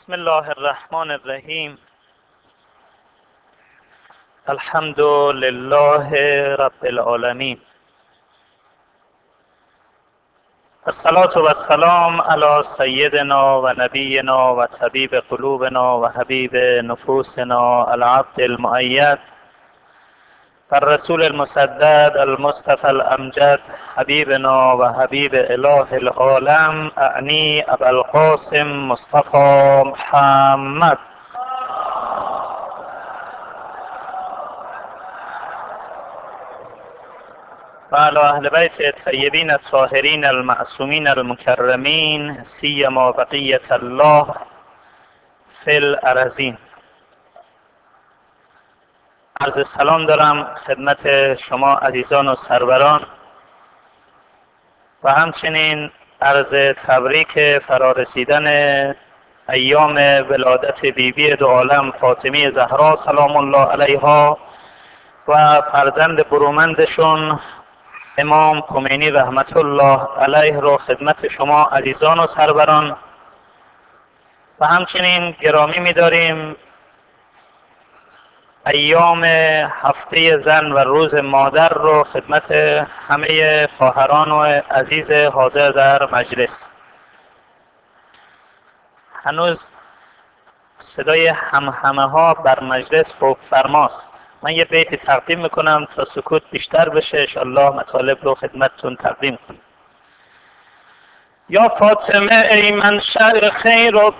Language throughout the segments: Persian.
بسم الله الرحمن الرحیم. الحمد لله رب العالمین. الصلاة و السلام علی سیدنا و نبینا و طبیب قلوبنا و حبیب نفوسنا العبد المؤید والرسول المسدد المصطفى الامجد حبیبنا و حبیب اله العالم اعنی ابا القاسم مصطفى محمد و علی اهل بیت الطیبین الطاهرین المعصومین المکرمین سیما بقیة الله فی الارضین. عرض سلام دارم خدمت شما عزیزان و سروران و همچنین عرض تبریک فرارسیدن ایام ولادت بیبی دو عالم فاطمه زهرا سلام الله علیها و فرزند برومندشون امام خمینی رحمت الله علیه رو خدمت شما عزیزان و سروران و همچنین گرامی می‌داریم ایام هفته زن و روز مادر رو خدمت همه خواهران و عزیز حاضر در مجلس. هنوز صدای همهمه ها بر مجلس فوق فرماست. من یه بیتی تقدیم میکنم تا سکوت بیشتر بشه، انشاءالله مطالب رو خدمتتون تقدیم کنم. یا فاطمه ای منشأ خیر و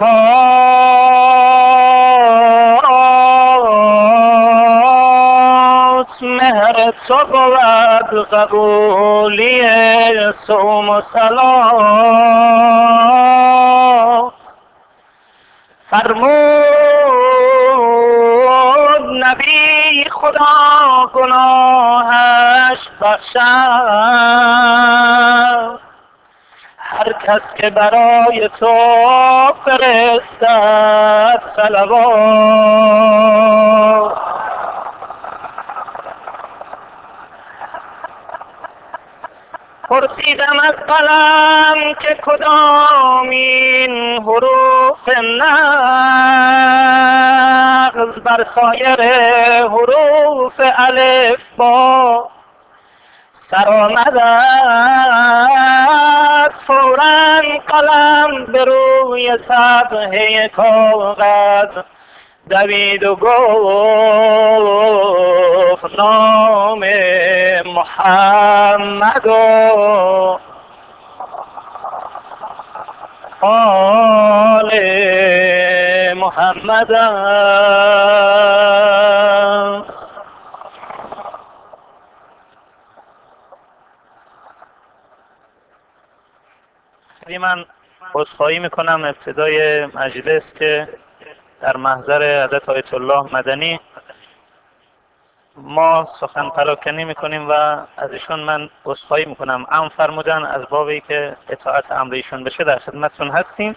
برکات، مهر تو بود قبولی صوم و صلات. فرمود نبی خدا گناهش بخشد هر کس که برای تو فرستد صلوات. پرسیدم از قلم که کدامین حروف نغز بر سایر حروف الف با سر آمده است. فوراً قلم به روی صفحه کاغذ دوید و گفت نام محمد و آل محمد است. من عذرخواهی میکنم ابتدای مجلس که در محضر حضرت آیت الله مدنی ما سخن پراکنی میکنیم و از ایشون من عذرخواهی میکنم. امر فرمودن از بابی که اطاعت امر ایشون بشه در خدمتتون هستیم.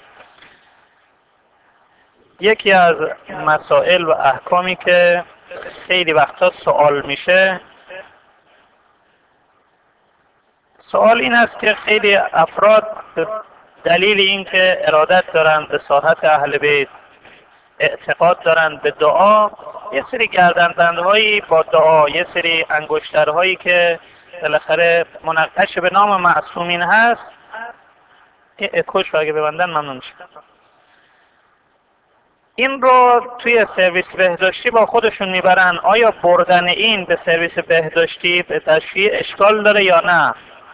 یکی از مسائل و احکامی که خیلی وقتا سوال میشه، سوال این است که خیلی افراد به دلیل اینکه ارادت دارند به ساحت اهل بیت، اعتقاد دارند به دعا، یه سری گردنبندهایی با دعا، یه سری انگشترهایی که بالاخره منقش به نام معصومین هست، این اکوش رو اگه ببندن ممنون میشه. این رو توی سرویس بهداشتی با خودشون میبرن. آیا بردن این به سرویس بهداشتی به تشریع اشکال داره یا نه؟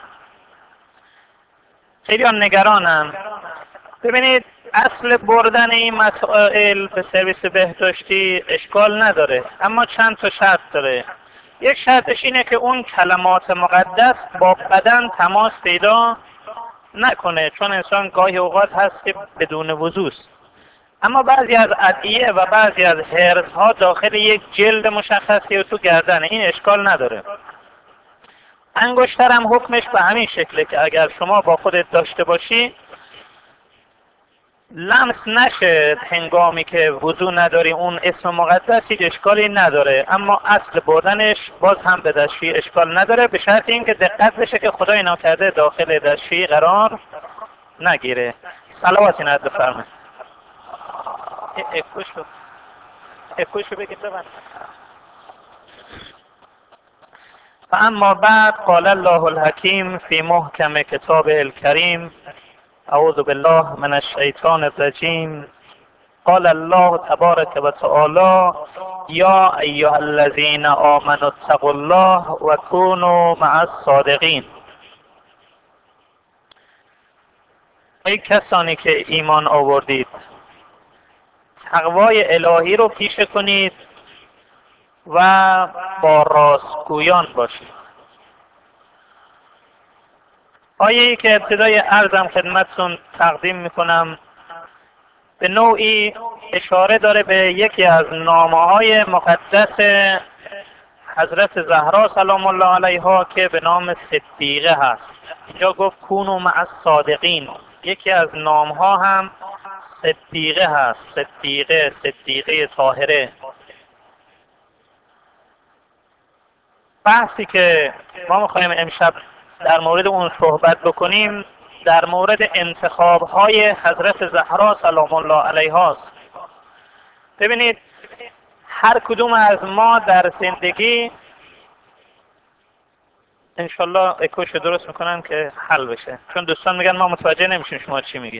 خیلی نگرانن. ببینید، اصل بردن این مسائل به سرویس بهداشتی اشکال نداره، اما چند تا شرط داره. یک شرطش اینه که اون کلمات مقدس با بدن تماس پیدا نکنه، چون انسان گاهی اوقات هست که بدون وضو است. اما بعضی از ادعیه و بعضی از حرز ها داخل یک جلد مشخصی و تو گردنه، این اشکال نداره. انگشتر هم حکمش به همین شکله که اگر شما با خودت داشته باشی لمس نشه هنگامی که وضو نداری، اون اسم مقدس هیچ اشکالی نداره. اما اصل بردنش باز هم به دستشویی اشکال نداره، به شرط اینکه دقت بشه که خدای ناکرده داخل دستشویی قرار نگیره. صلواتی نعت بفرمایید. اکوشو بگید ببند. فاما بعد قال الله الحکیم فی محکم کتابه الکریم اعوذ بالله من الشیطان الرجیم قال الله تبارک و تعالی یا ایها الذین آمنوا اتقوا الله و کونوا مع الصادقین. ای کسانی که ایمان آوردید تقوای الهی رو پیشه کنید و با راستگویان باشید. آیه‌ای که ابتدای عرضم خدمتتون تقدیم میکنم به نوعی اشاره داره به یکی از نامه‌های مقدس حضرت زهرا سلام الله علیها که به نام صدیقه هست. اینجا گفت کونوا مع الصادقین. یکی از نامها هم صدیقه هست. صدیقه طاهره. بحثی که ما میخوایم امشب در مورد اون صحبت بکنیم در مورد انتخاب‌های حضرت زهرا سلام الله علیها است. ببینید هر کدوم از ما در زندگی انشالله اکوشو درست میکنن که حل بشه، چون دوستان میگن ما متوجه نمیشیم شما چی میگید.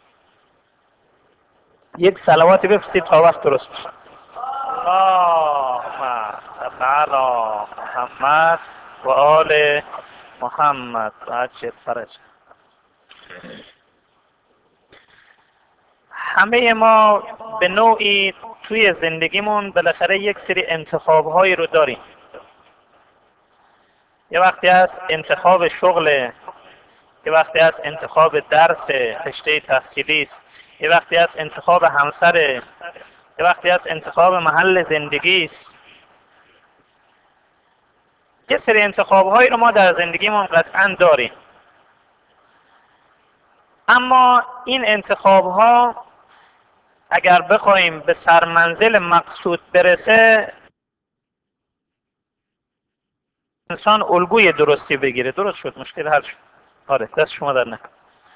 یک صلواتی بفرستید تا وقت درست بشه. اللهم صل علی محمد و آل محمد و عجل فرج. همه ما به نوعی توی زندگیمون بالاخره یک سری انتخاب‌هایی رو داریم. یه وقتی هست انتخاب شغل، یه وقتی هست انتخاب درس رشته تحصیلی است، یه وقتی هست انتخاب همسر، یه وقتی هست انتخاب محل زندگی است. یه سری انتخاب‌هایی رو ما در زندگیمون قطعاً داریم. اما این انتخاب‌ها اگر بخوایم به سرمنزل مقصود برسه انسان الگوی درستی بگیره. درست شد، مشکل حل شد. آره دست شما در نکنه.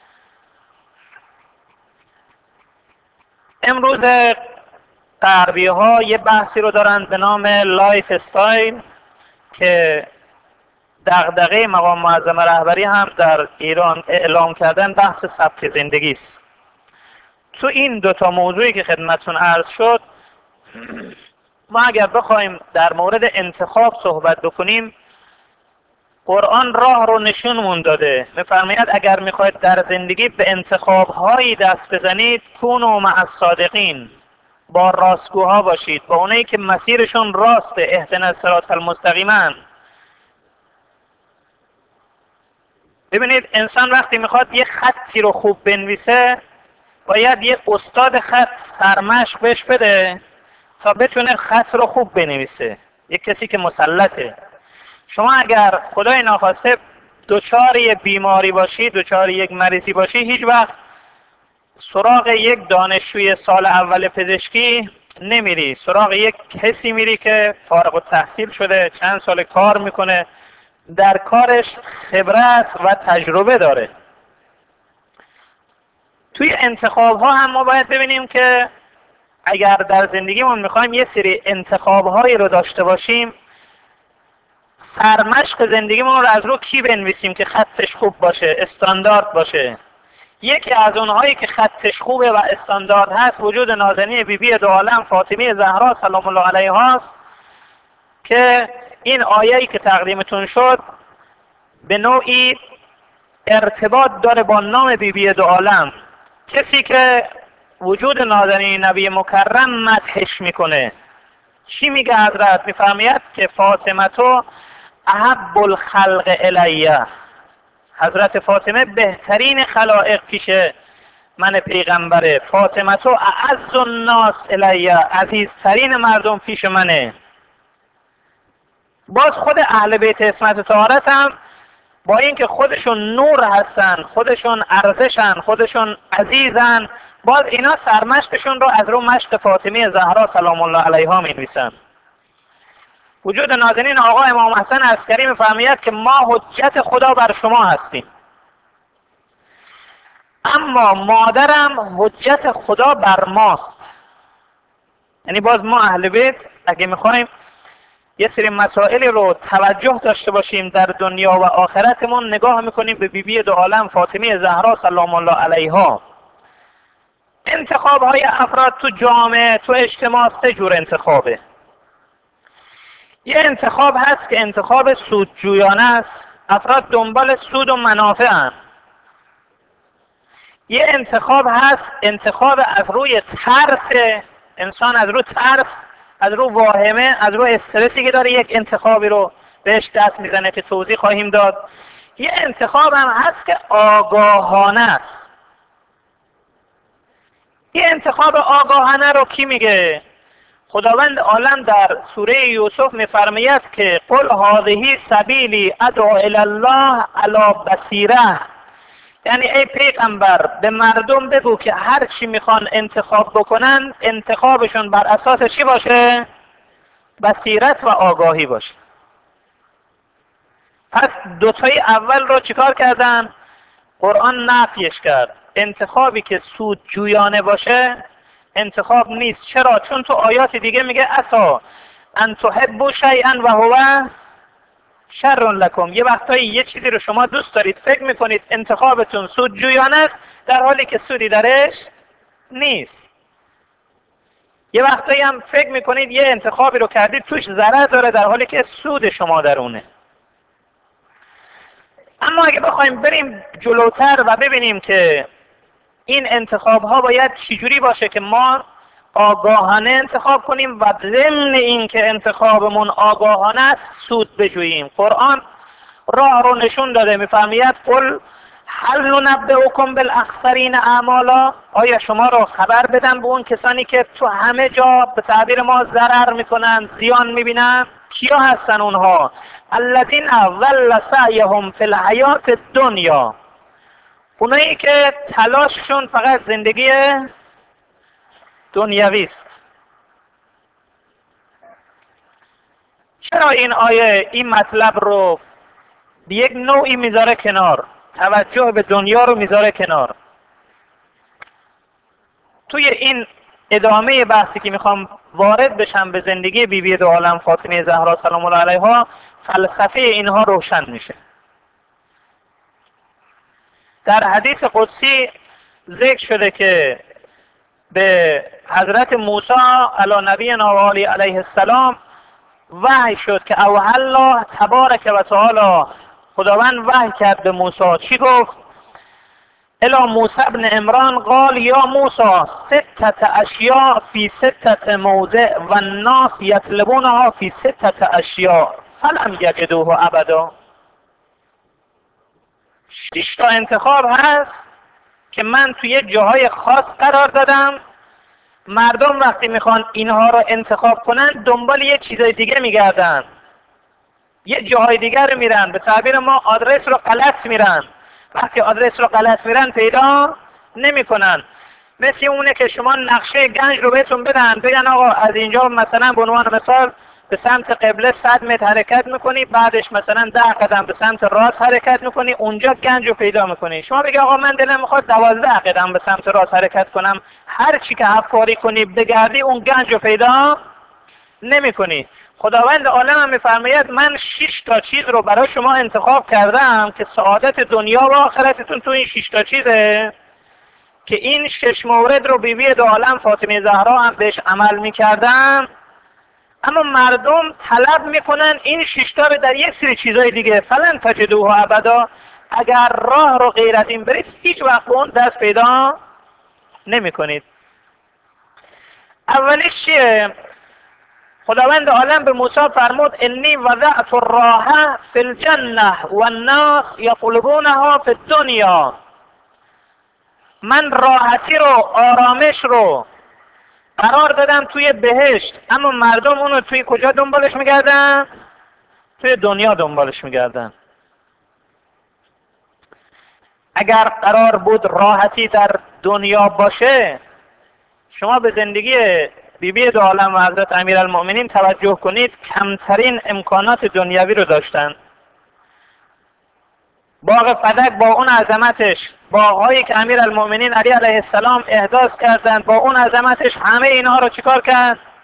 امروز غربی ها یه بحثی رو دارن به نام لایف استایل که دغدغه مقام معظم رهبری هم در ایران اعلام کردن بحث سبک زندگی است. تو این دوتا موضوعی که خدمتتون عرض شد ما اگر بخوایم در مورد انتخاب صحبت بکنیم قرآن راه رو نشونمون داده. می‌فرماید اگر میخواید در زندگی به انتخاب‌هایی دست بزنید کونوا مع الصادقین، با راستگوها باشید، با اونایی که مسیرشون راسته، اهدنا الصراط المستقیم. ببینید انسان وقتی میخواد یه خطی رو خوب بنویسه باید یه استاد خط سرمشق بهش بده تا بتونه خط رو خوب بنویسه، یه کسی که مسلطه. شما اگر خدای ناخواسته دچار یک بیماری باشی، دچار یک مریضی باشی، هیچ وقت سراغ یک دانشجوی سال اول پزشکی نمیری، سراغ یک کسی میری که فارغ التحصیل شده، چند سال کار میکنه، در کارش خبره است و تجربه داره. توی انتخاب ها هم ما باید ببینیم که اگر در زندگیمون میخوایم یه سری انتخاب هایی رو داشته باشیم سرمشق زندگیمون رو از رو کی بنویسیم که خطش خوب باشه، استاندارد باشه. یکی از اونهایی که خطش خوبه و استاندارد هست وجود نازنین بیبی دو عالم فاطمه زهرا سلام الله علیها است که این آیه‌ای که تقدیمتون شد به نوعی ارتباط داره با نام بیبی دو عالم. کسی که وجود نازنین نبی مکرم مدحش میکنه. چی میگه حضرت؟ میفرماید که فاطمه تو احب الخلق الیه، حضرت فاطمه بهترین خلائق پیش من پیغمبره. فاطمه تو اعز الناس الیه، عزیزترین مردم پیش منه. باز خود اهل بیت عصمت و طهارت هم با اینکه خودشون نور هستن، خودشون ارزشن، خودشون عزیزن، باز اینا سرمشقشون رو از رو مشق فاطمه زهرا سلام الله علیها می نویسن. وجود نازنین آقا امام حسن عسکری می‌فرماید که ما حجت خدا بر شما هستیم، اما مادرم حجت خدا بر ماست. یعنی باز ما اهل بیت اگه میخوایم یه سری مسائلی رو توجه داشته باشیم در دنیا و آخرتمون، نگاه میکنیم به بیبی دو عالم فاطمه زهرا سلام الله علیها. انتخاب های افراد تو جامعه، تو اجتماع سه جور انتخابه. یه انتخاب هست که انتخاب سودجویانه است، افراد دنبال سود و منافع هن. یه انتخاب هست انتخاب از روی ترس، انسان از روی ترس، از روی واهمه، از روی استرسی که داره یک انتخابی رو بهش دست میزنه که توضیح خواهیم داد. یه انتخاب هم هست که آگاهانه است. یه انتخاب آگاهانه رو کی میگه؟ خداوند عالم در سوره یوسف میفرماید که قل هذه سبیلی ادعو الی الله علی بصیره، یعنی ای پیغمبر به مردم بگو که هر چی میخوان انتخاب بکنن انتخابشون بر اساس چی باشه؟ بصیرت و آگاهی باشه. پس دوتای اول رو چیکار کردن؟ قرآن نفیش کرد. انتخابی که سود جویانه باشه انتخاب نیست. چرا؟ چون تو آیات دیگه میگه عسا ان تحبوا شیئا و هو شر لکم. یه وقتایی یه چیزی رو شما دوست دارید، فکر میکنید انتخابتون سود جویانه است، در حالی که سودی درش نیست. یه وقتایی هم فکر میکنید یه انتخابی رو کردید توش ضرر داره، در حالی که سود شما درونه. اما اگه بخوایم بریم جلوتر و ببینیم که این انتخاب ها باید چجوری باشه که ما آگاهانه انتخاب کنیم و ضمن این که انتخابمون آگاهانه است سود بجوییم، قرآن راه رو نشون داده. میفرماید قل هل ننبئکم بالاخسرین اعمالا، آیا شما رو خبر بدم به اون کسانی که تو همه جا به تعبیر ما ضرر میکنن، زیان میبینن؟ کیا هستن اونها؟ الذین ضل سعیهم فی الحیات الدنیا، اونایی که تلاششون فقط زندگی دنیوی است. چرا این آیه این مطلب رو به یک نوعی میذاره کنار، توجه به دنیا رو میذاره کنار؟ توی این ادامه بحثی که میخوام وارد بشم به زندگی بیبی دو عالم فاطمه زهرا سلام الله علیها، فلسفه اینها روشن میشه. در حدیث قدسی ذکر شده که به حضرت موسی علی نبینا و آله علیه السلام وحی شد که اوحی الله تبارک و تعالی، خداوند وحی کرد به موسی. چی گفت؟ الی موسی ابن عمران قال یا موسی ستت اشیاء فی ستت موضع و الناس یطلبونها فی ستت اشیاء فلم یجدوه ابدا. 6 تا انتخاب هست که من توی جاهای خاص قرار دادم، مردم وقتی میخوان اینها رو انتخاب کنن دنبال یه چیزای دیگه میگردن، یه جاهای دیگر رو میرن، به تعبیر ما آدرس رو غلط میرن. وقتی آدرس رو غلط میرن پیدا نمیکنن. مثل اونه که شما نقشه گنج رو بهتون بدن، بگن آقا از اینجا مثلا به عنوان مثال به سمت قبله 100 متر حرکت میکنی، بعدش مثلا 10 قدم به سمت راست حرکت میکنی، اونجا گنج رو پیدا میکنی. شما بگی آقا من دلم میخواد 12 قدم به سمت راست حرکت کنم، هر چی که حفاری کنی بگردی اون گنج رو پیدا نمیکنی. خداوند عالم هم میفرماید من 6 تا چیز رو برای شما انتخاب کردم که سعادت دنیا و آخرتتون تو این 6 تا چیزه، که این 6 مورد رو بیبی دو عالم فاطمه زهرا هم بهش عمل میکردن. اما مردم طلب میکنن این 6 تا رو در یک سری چیزای دیگه، فلن تجدوه ابدا، اگر راه رو غیر از این برید هیچ وقت به اون دست پیدا نمیکنید. اولیش چیه؟ خداوند عالم به موسی فرمود انی وضعت الراحه فی الجنه و الناس یطلبونها فی الدنیا، من راحتی رو، آرامش رو قرار دادم توی بهشت، اما مردم اونو توی کجا دنبالش میگردن؟ توی دنیا دنبالش میگردن. اگر قرار بود راحتی در دنیا باشه، شما به زندگی بیبی دو عالم و حضرت امیرالمؤمنین توجه کنید، کمترین امکانات دنیوی رو داشتن. باغ فدک با اون عظمتش، باغهایی که امیرالمؤمنین علی علیه السلام احداث کردند با اون عظمتش، همه اینها رو چیکار کرد؟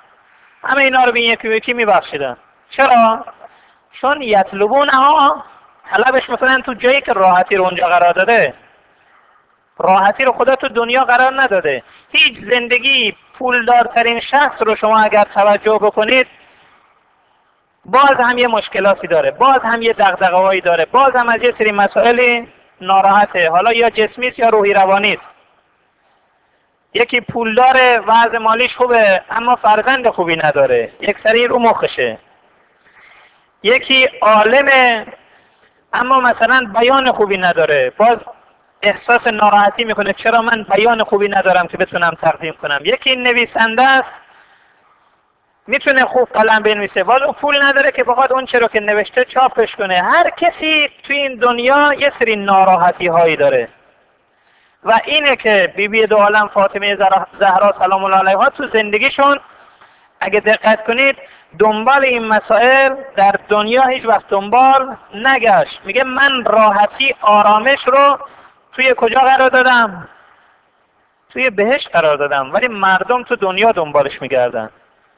همه اینا رو به یکی یکی میبخشیدن. چرا؟ چون یطلبونها، طلبش میکنن تو جایی که راحتی رو اونجا قرار داده. راحتی رو خدا تو دنیا قرار نداده. هیچ زندگی پولدارترین شخص رو شما اگر توجه بکنید، باز هم یه مشکلاتی داره، باز هم یه دغدغه‌هایی داره، باز هم از یه سری مسائلی ناراحته، حالا یا جسمی است یا روحی روانی است. یکی پولدار، وضع مالیش خوبه اما فرزند خوبی نداره، یک سری رو مخشه. یکی عالمه اما مثلا بیان خوبی نداره، باز احساس ناراحتی میکنه چرا من بیان خوبی ندارم که بتونم تقدیم کنم. یکی نویسنده است، میتونه خوب قلم بنویسه ولی پول نداره که بخواد اون چرا که نوشته چاپش کنه. هر کسی توی این دنیا یه سری ناراحتی هایی داره و اینه که بیبی دو عالم فاطمه زهرا سلام الله علیها تو زندگیشون اگه دقت کنید دنبال این مسائل در دنیا هیچ وقت دنبال نگشت. میگه من راحتی آرامش رو توی کجا قرار دادم؟ توی بهشت قرار دادم، ولی مردم تو دنیا دنبالش میگردن.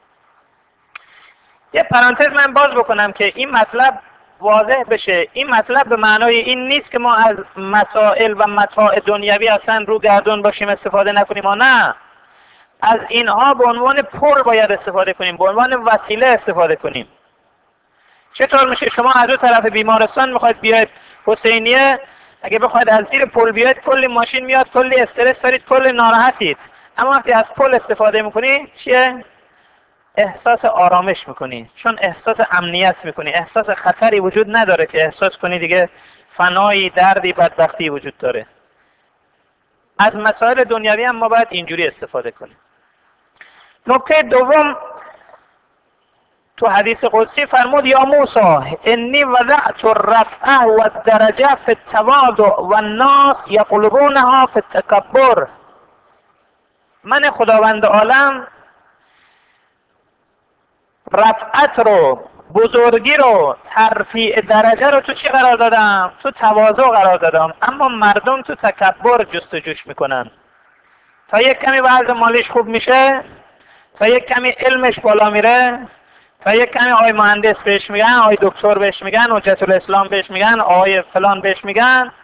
یه پرانتز من باز بکنم که این مطلب واضح بشه. این مطلب به معنای این نیست که ما از مسائل و متاع دنیوی اصلا رو گردون باشیم استفاده نکنیم. ما نه، از اینها به عنوان پل باید استفاده کنیم، به عنوان وسیله استفاده کنیم. چطور میشه شما از اون طرف بیمارستان میخواید بیاید حسینیه، اگه بخواید از زیر پل بیاید کلی ماشین میاد، کلی استرس دارید، کلی ناراحتید، اما وقتی از پل استفاده میکنی چیه؟ احساس آرامش میکنی، چون احساس امنیت میکنی، احساس خطری وجود نداره که احساس کنی دیگه فنایی، دردی، بدبختی وجود داره. از مسائل دنیوی هم ما باید اینجوری استفاده کنیم. نکته دوم، تو حدیث قدسی فرمود یا موسی انی وضعت الرفعه و الدرجه فی التواضع و الناس یقلبونها فی التکبر. من خداوند عالم رفعت رو، بزرگی رو، ترفیع درجه رو تو چی قرار دادم؟ تو تواضع قرار دادم، اما مردم تو تکبر جستجوش میکنن. تا یک کمی وضع مالیش خوب میشه، تا یک کمی علمش بالا میره، تا یک کمی آقای مهندس بهش میگن، آقای دکتر بهش میگن، حجت الاسلام بهش میگن، آقای فلان بهش میگن،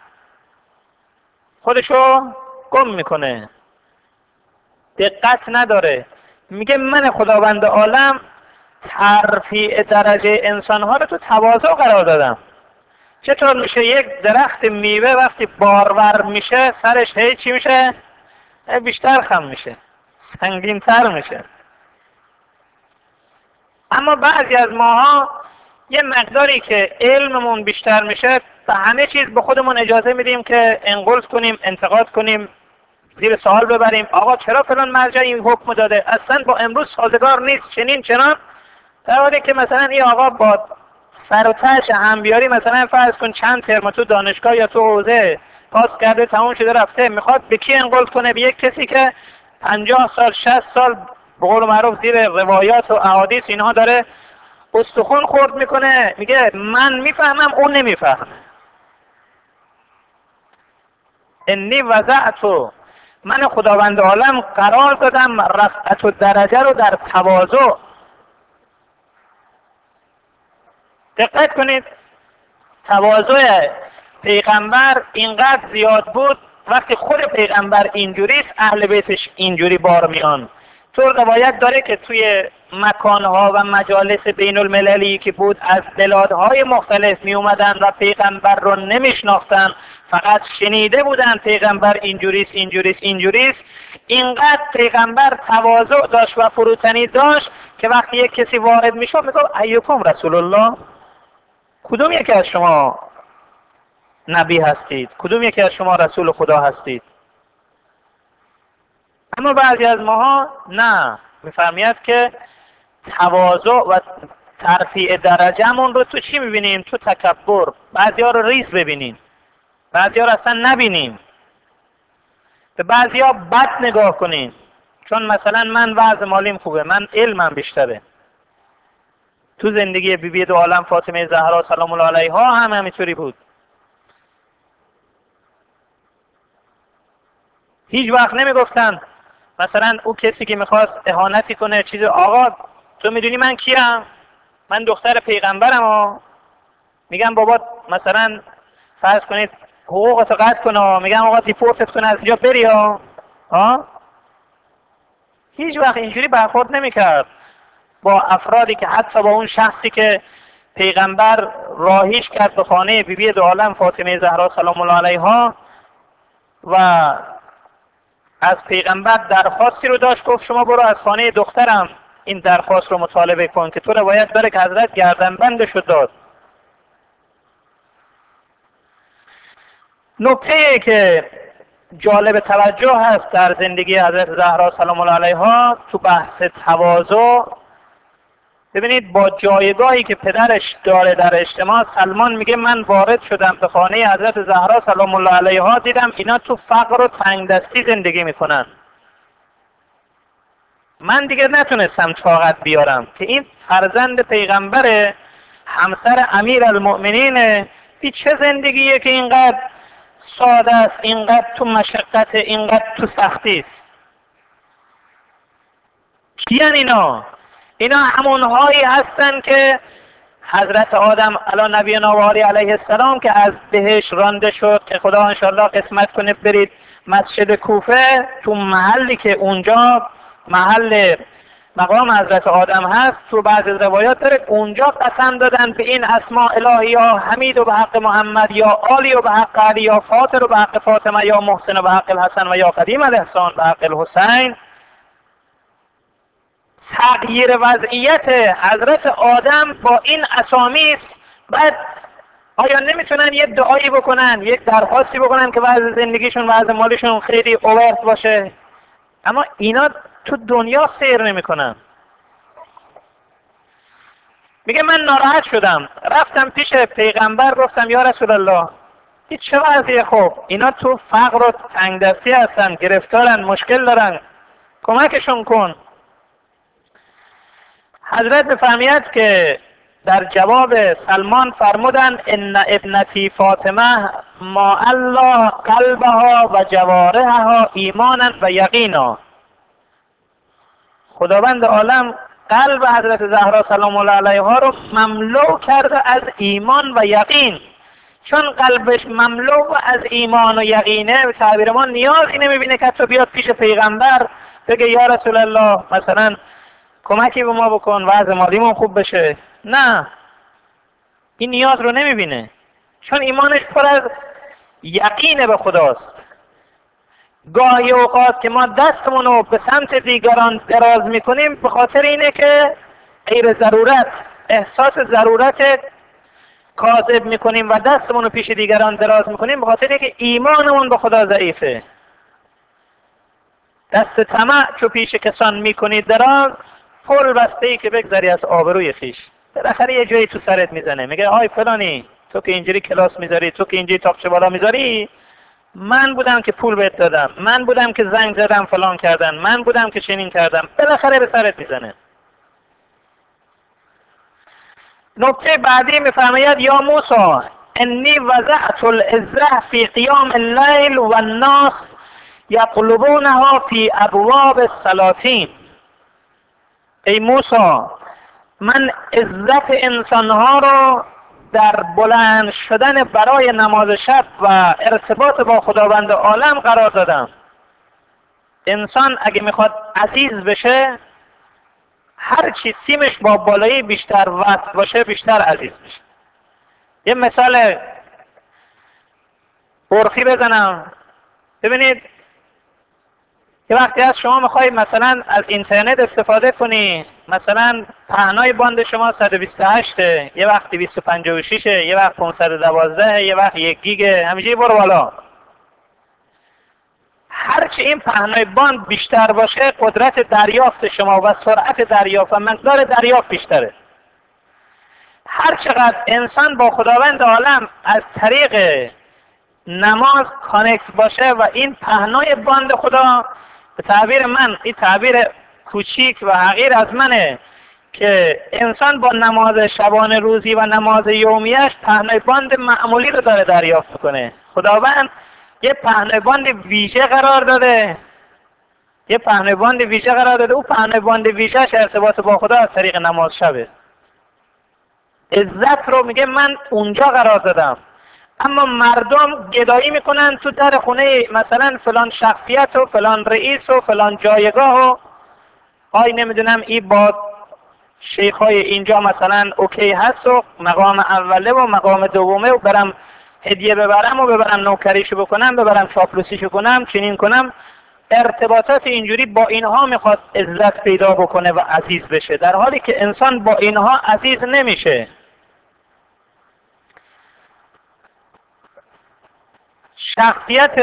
خودشو گم میکنه، دقت نداره. میگه من خداوند عالم ترفیع درجه انسانها رو تو تواضع قرار دادم. چطور میشه یک درخت میوه وقتی بارور میشه سرش هی چی میشه؟ بیشتر خم میشه، سنگین تر میشه. اما بعضی از ماها یه مقداری که علممون بیشتر میشه به همه چیز به خودمون اجازه میدیم که انقلت کنیم، انتقاد کنیم، زیر سوال ببریم. آقا چرا فلان مرجع این حکم داده؟ اصلا با امروز سازگار نیست، چنین چنان. در حالی که مثلا این آقا با سر و تهش هم بیاری، مثلا فرض کن چند ترم تو دانشگاه یا تو حوزه پاس کرده، تموم شده رفته، میخواد به کی انقلت کنه؟ به یک کسی که 50 سال 60 سال به قول معروف زیر روایات و احادیث اینها داره استخون خورد میکنه، میگه من میفهمم اون نمیفهمه. انی وضعتو، من خداوند عالم قرار دادم رفعت و درجه رو در تواضع. دقت کنید تواضع پیغمبر اینقدر زیاد بود، وقتی خود پیغمبر اینجوریست اهل بیتش اینجوری بار میان. تو روایت داره که توی مکانها و مجالس بین المللی که بود از بلادهای مختلف می اومدن و پیغمبر رو نمیشناختن، فقط شنیده بودن پیغمبر اینجوریست اینجوریست اینجوریست. اینقدر پیغمبر تواضع داشت و فروتنی داشت که وقتی یک کسی وارد میشد میگفت ایکم رسول الله، کدوم یکی از شما نبی هستید؟ کدوم یکی از شما رسول خدا هستید؟ اما بعضی از ماها نه، میفهمید که تواضع و ترفیع درجه‌مون رو تو چی میبینیم؟ تو تکبر. بعضی ها رو ریز ببینیم، بعضی ها رو اصلا نبینیم، به بعضی ها بد نگاه کنیم، چون مثلا من وضع مالیم خوبه، من علمم بیشتره. تو زندگی بیبی دو عالم فاطمه زهرا سلام الله علیها هم همینطوری بود. هیچ وقت نمیگفتن مثلا او کسی که میخواست اهانتی کنه چیز، آقا تو میدونی من کیم؟ من دختر پیغمبرم ها. میگم بابا مثلا فرض کنید حقوقتو قطع کنه، میگم آقا دیپورتت کنه از اینجا بری ها. هیچ وقت اینجوری برخورد نمیکرد با افرادی که حتی با اون شخصی که پیغمبر راهیش کرد به خانه بیبی دو عالم فاطمه زهرا سلام الله علیها و از پیغمبر درخواستی رو داشت، گفت شما برو از خانه دخترم این درخواست رو مطالبه کن که تو روایت داره که حضرت گردنبندش رو داد. نکته که جالب توجه هست در زندگی حضرت زهرا سلام الله علیها تو بحث تواضع، ببینید با جایگاهی که پدرش داره در اجتماع، سلمان میگه من وارد شدم به خانه حضرت زهرا سلام الله علیها، دیدم اینا تو فقر و تنگ دستی زندگی میکنن. من دیگه نتونستم طاقت بیارم که این فرزند پیغمبر همسر امیر المؤمنین بی چه زندگیه که اینقدر ساده است، اینقدر تو مشقت، اینقدر تو سختی است. کیان اینا؟ اینا همونهایی هستن که حضرت آدم علی نبینا و آله علیه السلام که از بهش رانده شد که خدا انشاءالله قسمت کنه برید مسجد کوفه، تو محلی که اونجا محل مقام حضرت آدم هست، تو بعضی روایات داره اونجا قسم دادن به این اسماء الهی، یا حمید و به حق محمد، یا عالی و به حق علی، یا فاطر و به حق فاطمه، یا محسن و به حق الحسن و یا قدیم الاحسان به حق الحسین. تغییر وضعیت حضرت آدم با این اسامی است. بعد آیا نمیتونن یه دعایی بکنن، یک درخواستی بکنن که وضع زندگیشون، وضع مالیشون خیلی اوورت باشه؟ اما اینا تو دنیا سیر نمیکنن. میگه من ناراحت شدم، رفتم پیش پیغمبر گفتم یا رسول الله این چه وضعیه؟ خب اینا تو فقر و تنگ دستی هستن، گرفتارن، مشکل دارن، کمکشون کن. حضرت بفرماید که در جواب سلمان فرمودن ان ابنتی فاطمه ما الله قلبها و جوارحها ایمانا و یقینا. خداوند عالم قلب حضرت زهرا سلام الله علیها رو مملو کرده از ایمان و یقین. چون قلبش مملو از ایمان و یقینه، به تعبیر ما نیازی نمیبینه که تو بیاد پیش پیغمبر بگه یا رسول الله مثلا کمکی به ما بکن وضع مالیمون خوب بشه. نه، این نیاز رو نمیبینه، چون ایمانش پر از یقین به خداست. گاهی اوقات که ما دستمون رو به سمت دیگران دراز میکنیم به خاطر اینه که غیر ضرورت احساس ضرورت کاذب میکنیم و دستمون رو پیش دیگران دراز میکنیم به خاطر اینکه ایمانمون به خدا ضعیفه. دست طمع چو پیش کسان میکنید دراز، پل بسته ای که بگذری از آبروی خویش. بالاخره یه جایی تو سرت میزنه، میگه آی فلانی تو که اینجوری کلاس میذاری، تو که اینجوری تاقچه بالا میذاری، من بودم که پول بهت دادم، من بودم که زنگ زدم فلان کردن، من بودم که چنین کردم. بالاخره به سرت میزنه. نکته بعدی میفرماید یا موسی انی وضعت العزة فی قیام اللیل و الناس یطلبونها فی ابواب السلاطین. ای موسی من عزت انسانها رو در بلند شدن برای نماز شب و ارتباط با خداوند عالم قرار دادم. انسان اگه میخواد عزیز بشه، هر چی سیمش با بالایی بیشتر وصل باشه بیشتر عزیز میشه. یه مثال عرفی بزنم. ببینید یه وقتی از شما میخوای مثلا از اینترنت استفاده کنی، مثلا پهنای باند شما 128، یه وقت 256، یه وقت 512، یه وقت 1 گیگ، همینجوری برو بالا. هرچی این پهنای باند بیشتر باشه قدرت دریافت شما و سرعت دریافت و مقدار دریافت بیشتره. هر چقدر انسان با خداوند عالم از طریق نماز کانکت باشه و این پهنای باند خدا، به تعبیر من، این تعبیر کوچیک و حقیر از منه، که انسان با نماز شبانه روزی و نماز یومیش پهنای باند معمولی رو داره دریافت کنه. خداوند یه پهنای باند ویژه قرار داده یه پهنه باند ویژه قرار داده، او پهنه باند ویژهش ارتباط با خدا از طریق نماز شبه. عزت رو میگه من اونجا قرار دادم. اما مردم گدایی میکنن تو در خونه مثلا فلان شخصیت و فلان رئیس و فلان جایگاه و آی نمیدونم این با شیخای اینجا مثلا اوکی هست و مقام اوله و مقام دومه و برم هدیه ببرم و ببرم نوکریشو بکنم، ببرم چاپلوسیشو کنم، چنین کنم. ارتباطات اینجوری با اینها میخواد عزت پیدا بکنه و عزیز بشه، در حالی که انسان با اینها عزیز نمیشه. شخصیت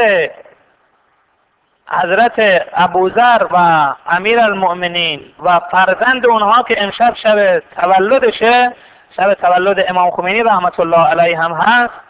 حضرت ابوذر و امیرالمؤمنین و فرزند اونها که امشب شب تولدشه، شب تولد امام خمینی رحمت الله علیه هم هست،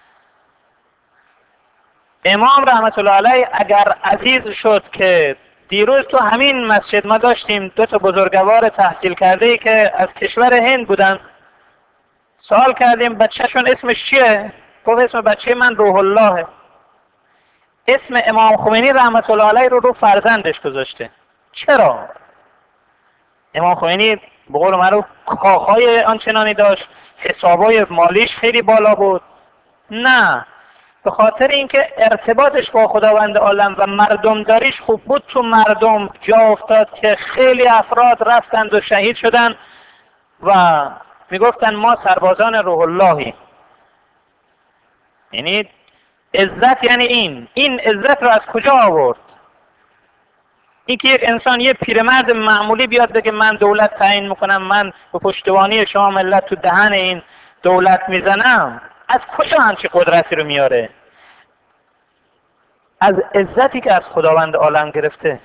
امام رحمت الله علیه اگر عزیز شد که دیروز تو همین مسجد ما داشتیم دو تا بزرگوار تحصیل کرده ای که از کشور هند بودن، سوال کردیم بچهشون اسمش چیه؟ گفت اسم بچه من روح الله. اسم امام خمینی رحمت الله علیه رو فرزندش گذاشته. چرا؟ امام خمینی به قول معروف کاخهای آنچنانی داشت، حسابای مالیش خیلی بالا بود؟ نه، به خاطر اینکه ارتباطش با خداوند عالم و مردم داریش خوب بود. تو مردم جا افتاد که خیلی افراد رفتند و شهید شدن و میگفتن ما سربازان روح اللهی. یعنی عزت یعنی این عزت رو از کجا آورد؟ این که یک انسان، یه پیرمرد معمولی بیاد بگه من دولت تعیین میکنم، من به پشتوانی شما ملت تو دهن این دولت میزنم، از کجا همچی قدرتی رو میاره؟ از عزتی که از خداوند عالم گرفته.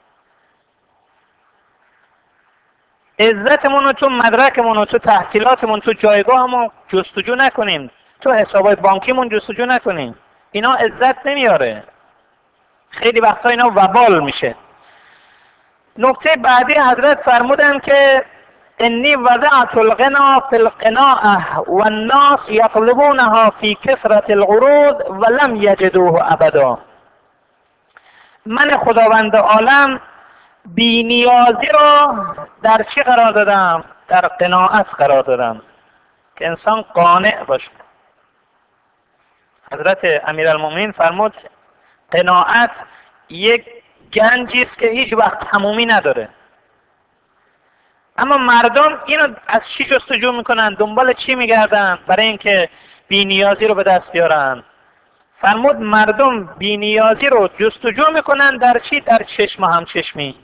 عزتمون رو تو مدرکمون و تو تحصیلاتمون تو جایگاهمون جستجو نکنیم، تو حسابای بانکیمون جستجو نکنیم، اینا عزت نمیاره، خیلی وقتا اینا وبال میشه. نکته بعدی حضرت فرمودن که انی وضعت الغنا فی القناعه و الناس یطلبونها فی کثرة العروض ولم یجدوه ابدا. من خداوند عالم بینیازی رو در چی قرار دادم؟ در قناعت قرار دادم، که انسان قانع باشه. حضرت امیرالمومنین فرمود قناعت یک گنجی است که هیچ وقت تمومی نداره. اما مردم اینو از چی جستجو میکنن؟ دنبال چی میگردن برای اینکه بینیازی رو به دست بیارن؟ فرمود مردم بینیازی رو جستجو میکنن در چی؟ در چشم و همچشمی.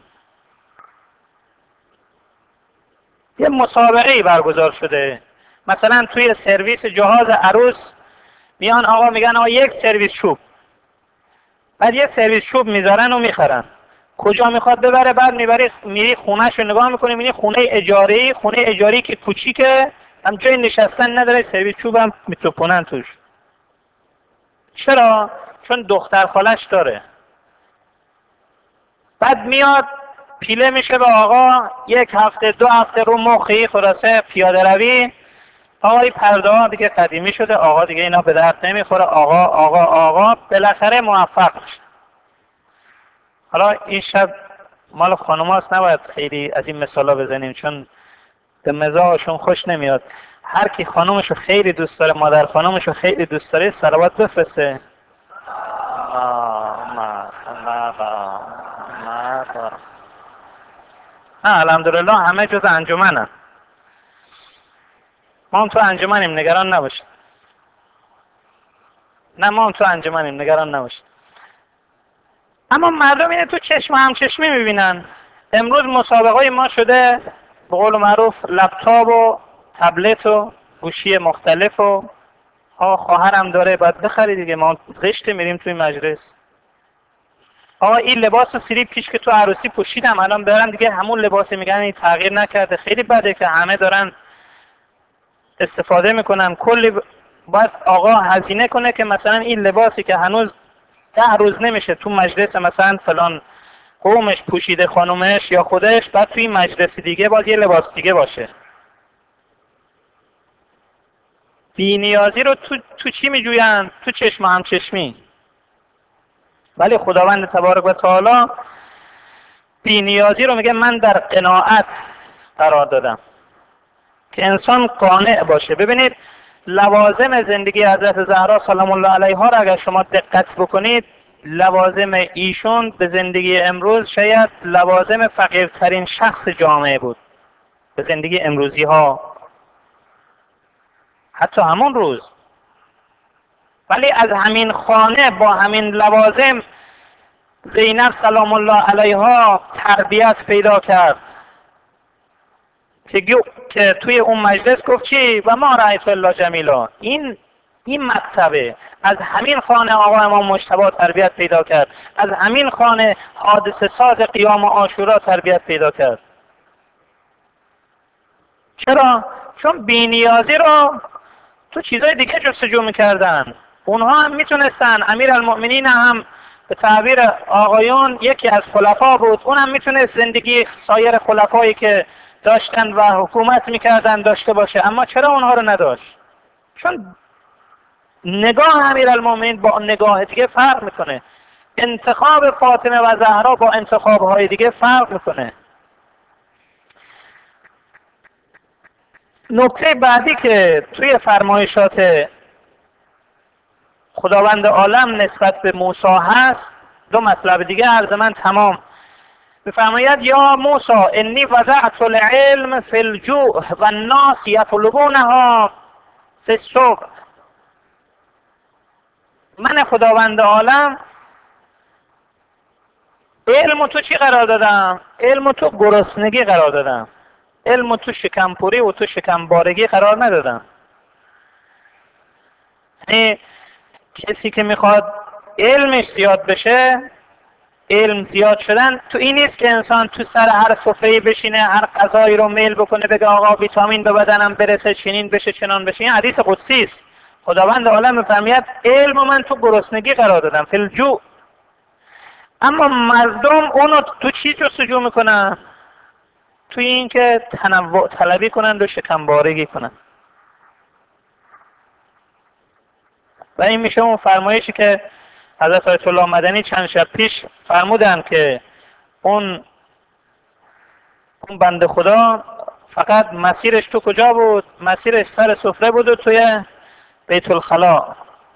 یه مسابقه برگزار شده، مثلا توی سرویس جهاز عروس میان آقا میگن آقا یک سرویس چوب، بعد یک سرویس چوب میذارن و میخرن. کجا میخواد ببره؟ بعد میری خونه‌شو نگاه میکنی، میبینی خونه اجاری که کوچیکه، هم جای نشستن نداره، سرویس چوب هم میتوپونن توش. چرا؟ چون دختر خالش داره. بعد میاد پیله میشه به آقا، یک هفته دو هفته رو مخی خلاصه پیاده روی، آقای پرده ها دیگه قدیمی شده، آقا دیگه اینا به درد نمیخوره، آقا بالاخره موفق میشه. حالا این شب مال خانم هاست، نباید خیلی از این مثالا بزنیم چون به مزاحشون خوش نمیاد. هر کی خانومشو خیلی دوست داره، مادر خانومشو خیلی دوست داره، صلوات بفرسته. نه الحمدلله همه جز انجمنن، ما هم تو انجمنیم، نگران نباشید. نه ما هم تو انجمنیم، نگران نباشید. اما مردم اینه تو چشم هم چشمی میبینن. امروز مسابقه ما شده به قول معروف لپتاپ و تبلت و گوشی مختلف و خواهرم داره باید بخری دیگه، ما زشته میریم توی مجلس. آقا این لباس و سری پیش که تو عروسی پوشیدم الان برم دیگه همون لباسی، میگن این تغییر نکرده. خیلی بده که همه دارن استفاده میکنن. کلی باید آقا هزینه کنه که مثلا این لباسی که هنوز 10 روز نمیشه تو مجلس مثلا فلان قومش پوشیده، خانومش یا خودش، بعد توی مجلس دیگه باز یه لباس دیگه باشه. بی‌نیازی رو تو چی میجوین؟ تو چشم هم چشمی. ولی خداوند تبارک و تعالی بی‌نیازی رو میگه من در قناعت قرار دادم، که انسان قانع باشه. ببینید لوازم زندگی حضرت زهرا سلام الله علیها را اگر شما دقت بکنید، لوازم ایشون به زندگی امروز شاید لوازم فقیرترین شخص جامعه بود به زندگی امروزی ها، حتی همون روز. ولی از همین خانه با همین لوازم زینب سلام الله علیها تربیت پیدا کرد که توی اون مجلس گفت چی؟ و ما رأیت الله جمیلا. این مکتبه. از همین خانه آقا امام مجتبی تربیت پیدا کرد، از همین خانه حادثه ساز قیام عاشورا تربیت پیدا کرد. چرا؟ چون بی‌نیازی رو تو چیزای دیگه جستجو میکردن. اونها هم میتونستن، امیرالمؤمنین هم به تعبیر آقایون یکی از خلفا بود، اون هم میتونست زندگی سایر خلفایی که داشتن و حکومت میکردن داشته باشه، اما چرا اونها رو نداشت؟ چون نگاه امیرالمؤمنین با نگاه دیگه فرق میکنه. انتخاب فاطمه و زهرا با انتخابهای دیگه فرق میکنه. نکته بعدی که توی فرمایشات خداوند عالم نسبت به موسی هست، دو مطلب دیگه عرض من تمام. میفرماید یا موسی انی وضعت العلم فی الجوع و الناس یطلبونها فی الصبح. من خداوند عالم علم تو چی قرار دادم؟ علم تو گرسنگی قرار دادم، علم تو شکمپوری و تو شکمبارگی قرار ندادم. یعنی کسی که میخواد علمش زیاد بشه، علم زیاد شدن تو این نیست که انسان تو سر هر سفره‌ای بشینه هر غذایی رو میل بکنه بگه آقا ویتامین به بدنم برسه، چنین بشه چنان بشه. این حدیث قدسی است. خداوند عالم میفرماید علم من تو گرسنگی قرار دادم، فی الجوع. اما مردم اونو تو چی جستجو میکنن؟ توی این که تنوع طلبی کنند و شکمبارگی کنند. و این میشه اون فرمایشی که حضرت آیت الله مدنی چند شب پیش فرمودن که اون بنده خدا فقط مسیرش تو کجا بود؟ مسیرش سر سفره بود و توی بیت الخلا.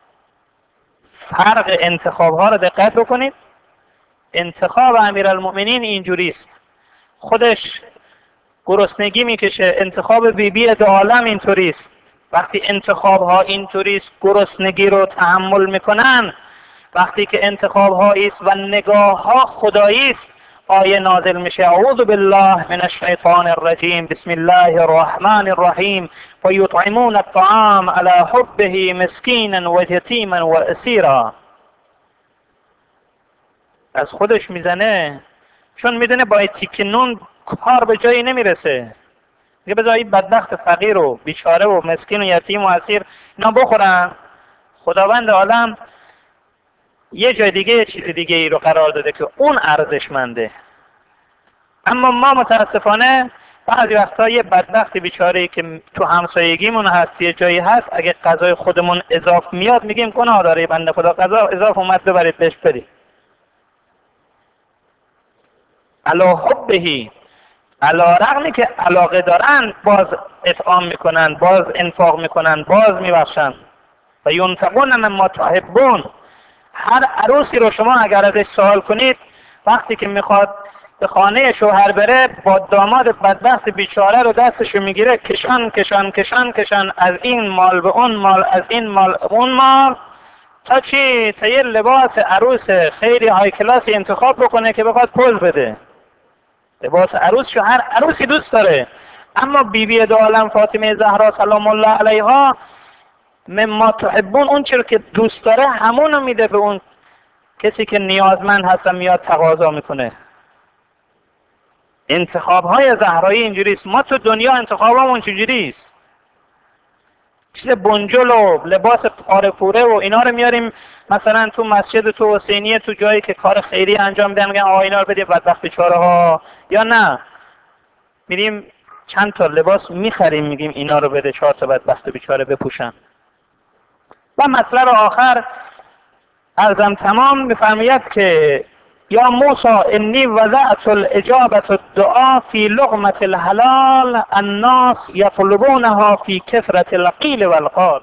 فرق انتخاب ها رو دقت بکنید. انتخاب امیرالمؤمنین اینجوری است، خودش گرسنگی میکشه. انتخاب بیبی دو عالم اینطوری است. وقتی انتخاب ها اینطوری است گرسنگی رو تحمل میکنن، وقتی که انتخاب ها است و نگاه ها خدایی است، آیه نازل میشه اعوذ بالله من الشیطان الرجیم بسم الله الرحمن الرحیم و یطعمون الطعام علی حبه مسکینا و یتیما و اسیرا. از خودش میزنه چون میدونه با تیک نون کار به جایی نمیرسه. میگه بذار این بدبخت فقیر و بیچاره و مسکین و یتیم و اسیر اینا بخورن. خداوند عالم یه جای دیگه یه چیز دیگه ای رو قرار داده که اون ارزشمنده. اما ما متاسفانه بعضی وقتا یه بدبخت بیچاره‌ای که تو همسایگیمون هست یه جایی هست، اگه غذای خودمون اضاف میاد میگیم گناه داره بنده خدا، غذا اضاف اومد ببرید بهش بدید. علی حبه، علی رغمی که علاقه دارن باز اطعام میکنن، باز انفاق میکنن، باز میبخشن. و ینفقون مما تحبون. هر عروسی رو شما اگر ازش سوال کنید وقتی که میخواد به خانه شوهر بره با داماد بدبخت بیچاره رو دستشو میگیره کشان کشان کشان کشان، از این مال به اون مال، از این مال اون مال، تا چی؟ تا یه لباس عروس خیلی های کلاسی انتخاب بکنه که بخواد پوز بده. لباس عروس شو هر عروسی دوست داره. اما بیبی دو عالم فاطمه زهرا سلام الله علیها مما تحبون، اون چیزی که دوست داره همونو میده به اون کسی که نیازمند هست و میاد تقاضا میکنه. انتخاب های زهرایی اینجوری است. ما تو دنیا انتخابمون چجوری است؟ چیز بنجل و لباس پاره پوره و اینا رو میاریم مثلا تو مسجد تو حسینیه تو جایی که کار خیری انجام میدن میگن آقا اینا رو بدید بدبخت بیچاره ها، یا نه میریم چند تا لباس میخریم میگیم اینا رو بده 4 تا بدبخت بیچاره بپوشن. و مطلب آخر عرضم تمام میفرماید که یا موسی انی وضعت الاجابت الدعا فی لقمة الحلال الناس یطلبونها فی کثرة القیل والقال.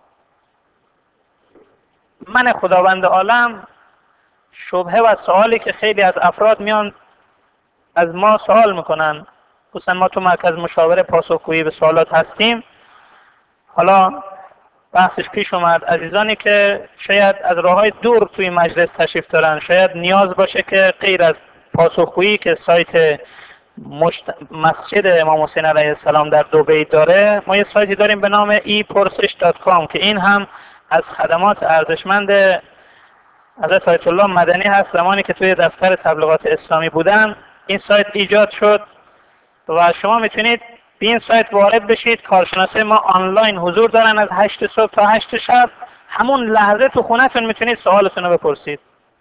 من خداوند عالم شبهه و سوالی که خیلی از افراد میان از ما سوال میکنن، خصوصا ما تو مرکز مشاوره پاسخگویی به سوالات هستیم. حالا بحثش پیش اومد، عزیزانی که شاید از راههای دور توی مجلس تشریف دارن، شاید نیاز باشه که غیر از پاسخگویی که سایت مسجد امام حسین علیه السلام در دبی داره، ما یه سایتی داریم به نام ePursesh.com که این هم از خدمات ارزشمند حضرت آیت الله مدنی هست. زمانی که توی دفتر تبلیغات اسلامی بودن این سایت ایجاد شد و شما میتونید به این سایت وارد بشید. کارشناسای ما آنلاین حضور دارن از 8 صبح تا 8 شب. همون لحظه تو خونه‌تون میتونید سوالتون رو بپرسید.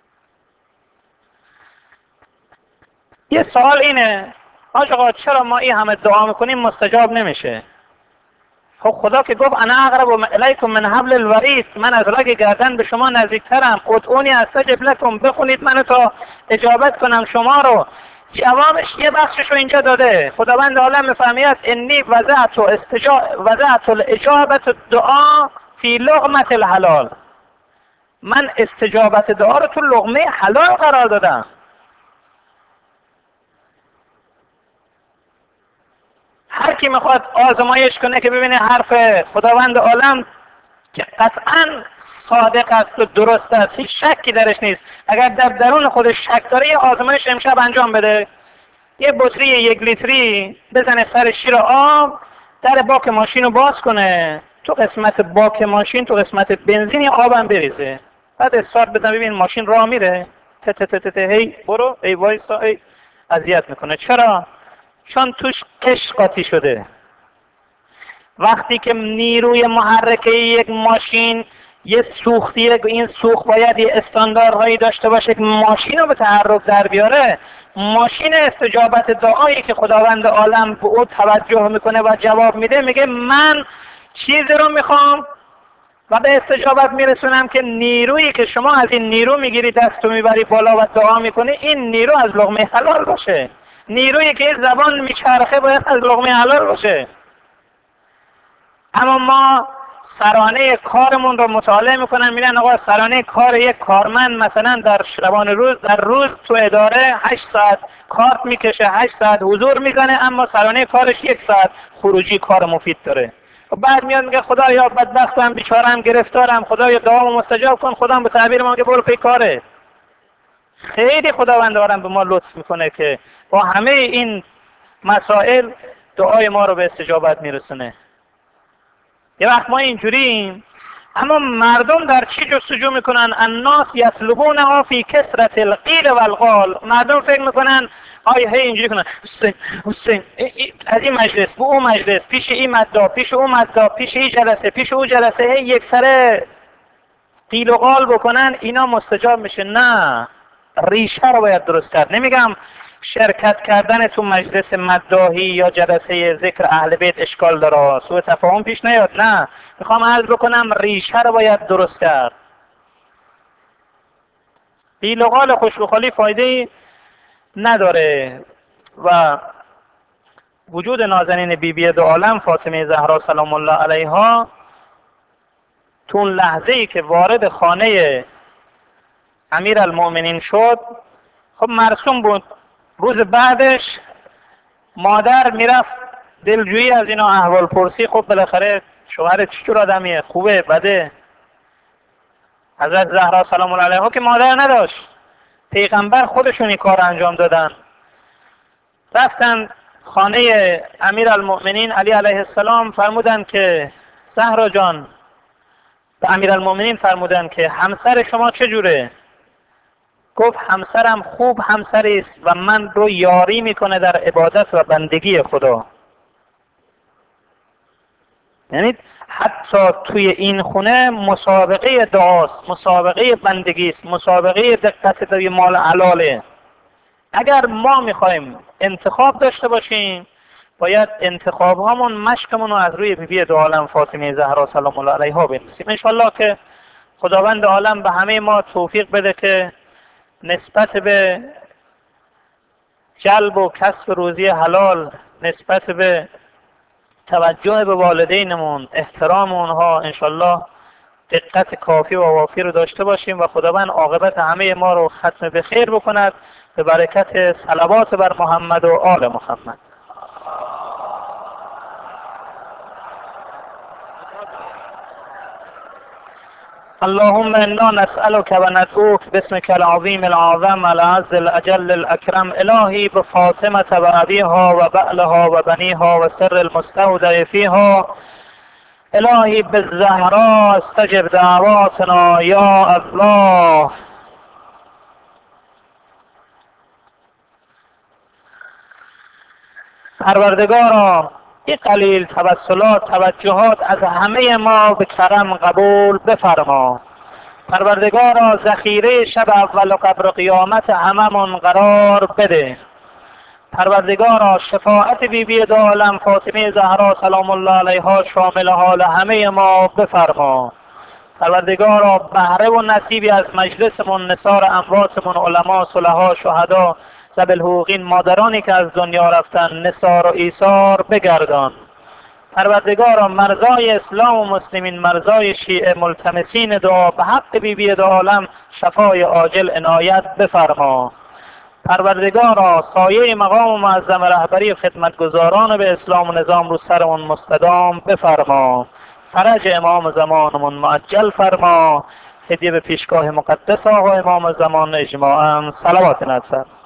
یه سوال اینه، حاج آقا چرا ما این همه دعا میکنیم مستجاب نمیشه؟ خب خدا که گفت انا اقرب الیکم من حبل الورید، من از رگ گردن به شما نزدیکترم. ادعونی استجب لکم، بخونید منو تا اجابت کنم شما رو. جوابش یه بخشش رو اینجا داده. خداوند عالم میفرماید انی وضعت الاجابت الدعا فی لقمة الحلال، من استجابت دعا رو تو لقمه حلال قرار دادم. هر کی میخواد آزمایش کنه که ببینه حرف خداوند عالم که قطعا صادق است و درست است، هیچ شکی درش نیست، اگر در درون خودش شک داره یه آزمایش امشب انجام بده. یه بطری 1 لیتری بزنه سر شیر آب، در باک ماشین رو باز کنه، تو قسمت باک ماشین تو قسمت بنزین آبم بریزه، بعد استارت بزن ببین ماشین راه میره. ت ت ت ت هی برو، ای وایسا، ای اذیت میکنه. چرا؟ چون توش قش قاطی شده. وقتی که نیروی محرکه یک ماشین یه سوختیه، این سوخت باید یه استانداردهایی داشته باشه که ماشین رو به تحرک در بیاره. ماشین استجابت دعایی که خداوند عالم به او توجه میکنه و جواب میده، میگه من چیزی رو میخوام و به استجابت میرسونم که نیرویی که شما از این نیرو میگیری دستو میبری بالا و دعا میکنی، این نیرو از لقمه حلال باشه. نیرویی که این زبان میچرخه باید از لقمه حلال باشه. اما ما سرانه کارمون رو مطالعه میکنن، میگن آقا سرانه کار یک کارمند مثلا در شبانه روز در روز تو اداره 8 ساعت کارت میکشه، 8 ساعت حضور میزنه، اما سرانه کارش 1 ساعت خروجی کار مفید داره. و بعد میاد میگه خدایا بدبختم، بیچارم، گرفتارم، خدایا دعامو مستجاب کن. خدا به تعبیر ما میگه برو پی کاره. خیلی خداوند عالم به ما لطف میکنه که با همه این مسائل دعای ما رو به استجابت میرسونه. یه وقت ما اینجوریم، اما مردم در چی جستجو میکنن؟ الناس یطلبونها فی کثرة القیل والقال. مردم فکر میکنن هی اینجوری کنن حسین حسین، از این مجلس به اون مجلس، پیش این مدعا، پیش اون مدعا، پیش این جلسه، پیش اون جلسه، هی یک سره قیل و قال بکنن اینا مستجاب میشه. نه، ریشه رو باید درست کرد. نمیگم شرکت کردن تو مجلس مداحی یا جلسه ذکر اهل بیت اشکال داره، سوء تفاهم پیش نیاد. نه، میخوام عرض بکنم ریشه رو باید درست کرد. قیل و قال خوشگخالی فایده نداره. و وجود نازنین بیبی دو عالم فاطمه زهرا سلام الله علیها تو اون لحظه ای که وارد خانه امیرالمؤمنین شد، خب مرسوم بود روز بعدش مادر میرفت دلجویی از اینا، احوال پرسی. خب بالاخره شوهر چجور آدمیه، خوبه بده؟ حضرت زهرا سلام الله علیها که مادر نداشت، پیغمبر خودشون این کار انجام دادن. رفتن خانه امیرالمؤمنین علی علیه السلام، فرمودن که زهرا جان، به امیرالمؤمنین فرمودن که همسر شما چجوره؟ گفت همسرم خوب همسری است و من رو یاری میکنه در عبادت و بندگی خدا. یعنی حتی توی این خونه مسابقه دعاست، مسابقه بندگی است، مسابقه دقت به مال حلاله. اگر ما میخوایم انتخاب داشته باشیم، باید انتخاب هامون، مشکمون رو از روی بیبی دو عالم فاطمه زهرا سلام الله علیها بنویسیم. انشالله که خداوند عالم به همه ما توفیق بده که نسبت به جلب و کسب روزی حلال، نسبت به توجه به والدینمون، احترام اونها، انشالله دقت کافی و وافی رو داشته باشیم و خداوند عاقبت همه ما رو ختم به خیر بکند به برکت صلوات بر محمد و آل محمد. اللهم انا نسألك و ندعوك باسمك العظیم العظم العز الاجل الاکرم الهی بفاطمة و ابیها و بعلها و بنیها و سر المستودع فیها الهی بالزهراء استجب دعواتنا یا الله. پروردگارا این قلیل توسلات توجهات از همه ما به کرم قبول بفرما. پروردگارا ذخیره شب اول و قبر قیامت هممون قرار بده. پروردگارا شفاعت بی دو عالم فاطمه زهرا سلام الله علیها شامل حال همه ما بفرما. پروردگارا بهره و نصیبی از مجلسمون، نثار امواتمون، علما، صلحا، شهدا، ذوی الحقوقین، مادرانی که از دنیا رفتن، نثار و ایثار بگردان. پروردگارا مرزای اسلام و مسلمین، مرزای شیعه ملتمسین دعا به حق بی دو عالم شفای عاجل عنایت بفرما. پروردگارا سایه مقام معظم رهبری خدمتگزاران به اسلام و نظام رو سرمون مستدام بفرما. فرج امام زمانمون معجل فرما. هدیه به پیشگاه مقدس آقا امام زمان اجماعاً صلوات نصر.